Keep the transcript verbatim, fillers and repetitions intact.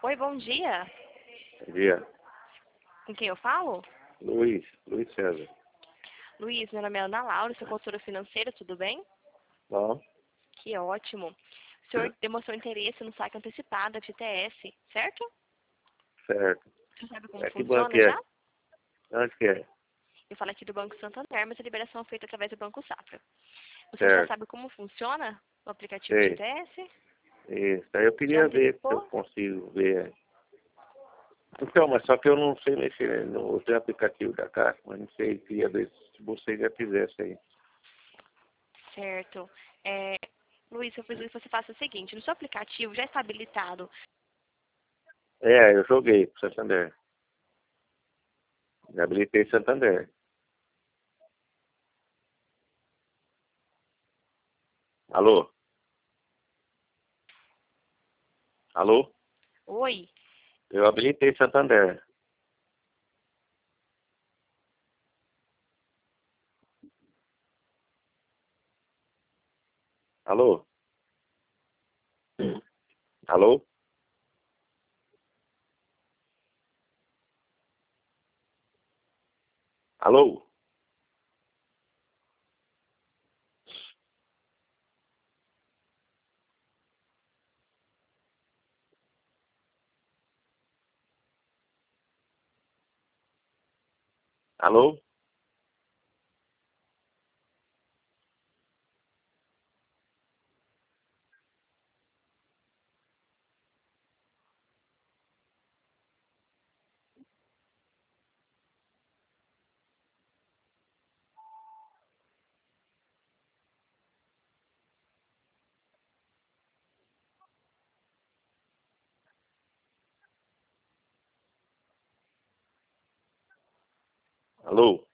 Oi, bom dia. Bom dia. Com quem eu falo? Luiz, Luiz César. Luiz, meu nome é Ana Laura, sou consultora financeira, tudo bem? Bom, Que ótimo. O senhor demonstrou interesse no saque antecipado da F T S, certo? certo. Você sabe como É que banco funciona que já? é? Onde que é? Eu falo aqui do Banco Santander, mas a liberação é feita através do Banco Safra. Você já Certo. sabe como funciona o aplicativo Sei. F T S? Isso. Aí eu Já queria ver se eu antecipou? consigo ver. Então, mas só que eu não sei mexer no outro aplicativo da Caixa, mas não sei, queria ver se você já fizesse aí. Certo. É, Luiz, eu preciso que você faça o seguinte, no seu aplicativo já está habilitado. É, eu joguei pro Santander. Já habilitei Santander. Alô? Alô? Oi? Eu habilitei Santander. Alô? Alô? Alô? Alô? Alô?